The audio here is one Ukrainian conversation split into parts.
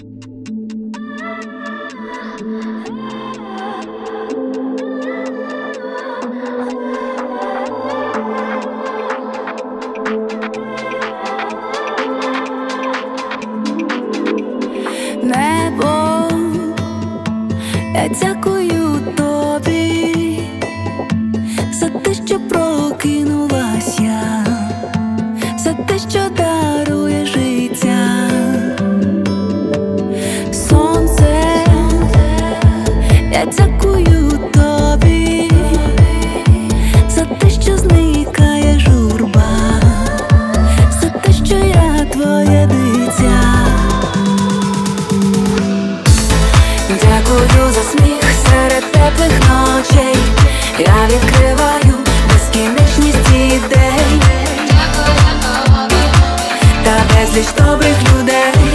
Небо, я дякую тобі за те, що прокинулась я, за те, що дарує життя. Сонце, я дякую тобі за те, що зникає журба, за те, що я твоє дитя. Дякую за сміх серед теплих ночей. Я відкриваю безкінечність ідей та безліч добрих людей.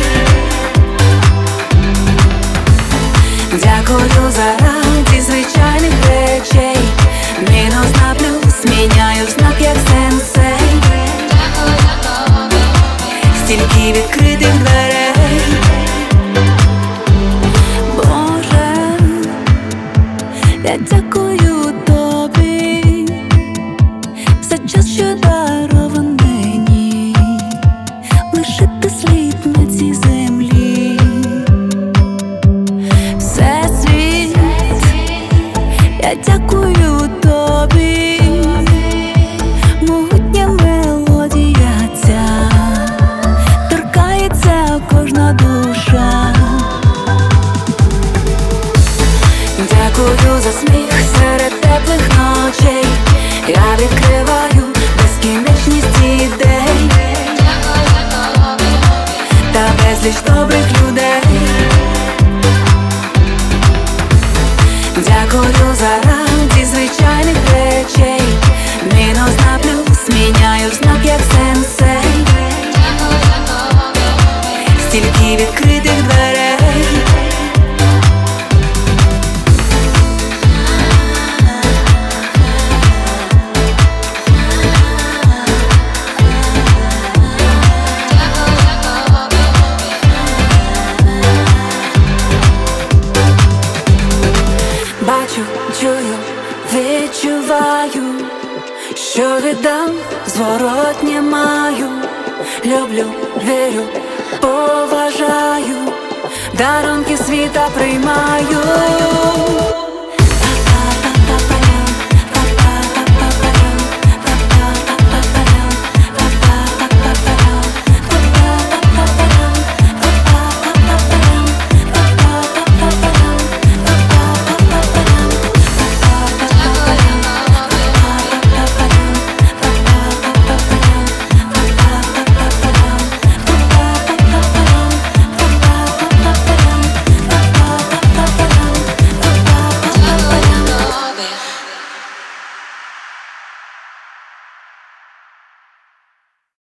Дякую за радість звичайних речей. Мінус на плюс міняю в знак, як сенсей. Стільки відкритих дверей. Я дякую тобі за час, що дарован мені лишити слід на цій землі. Всесвіт, я дякую тобі, могутня мелодія ця торкається кожна душа. Дякую за сміх серед теплих ночей. Я відкриваю безкінечність ідей та безліч добрих людей. Дякую за радість звичайних речей. Мінус на плюс міняю в знак, як сенсей. Стільки відкритих дверей. Бачу, чую, відчуваю, що віддам, зворотнє маю. Люблю, вірю, поважаю, дарунки світа приймаю.